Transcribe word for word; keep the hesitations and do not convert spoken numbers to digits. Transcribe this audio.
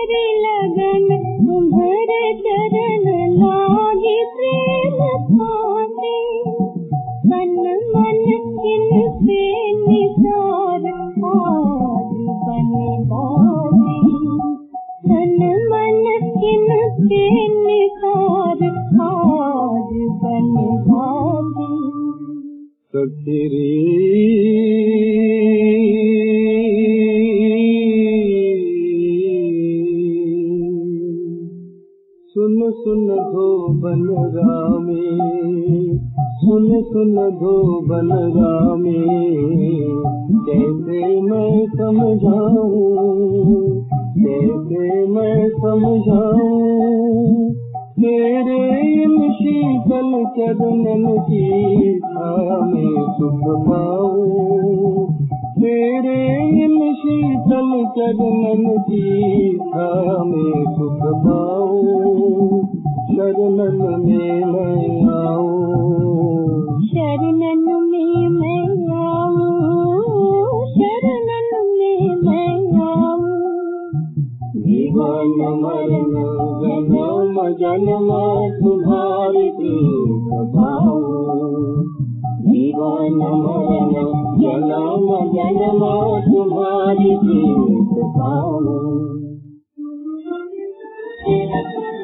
मेरी लगन तुम्हारे चरण लागी प्रेम पाने, तन मन इनसे निसार आज बने बाजी, तन मन इनसे निसार आज बने बाजी। सखीरी सुन सुन धोबन रामे, सुन सुन धोबन रामे, कैसे मैं समझाऊं, कैसे मैं समझाऊं, तेरे इन शीतल चरणन की छाया में सुख पाऊं, तेरे इन शीतल चरणन की छाया में सुख पाऊं, शरणन में मैं आऊं, शरणन में मैं आऊं, शरणन में मैं आऊं। जीवन मरण जन्म जन्म तुम्हारी प्रीत पाऊं, जीवन मरण जन्म जन्म तुम्हारी प्रीत पाऊं।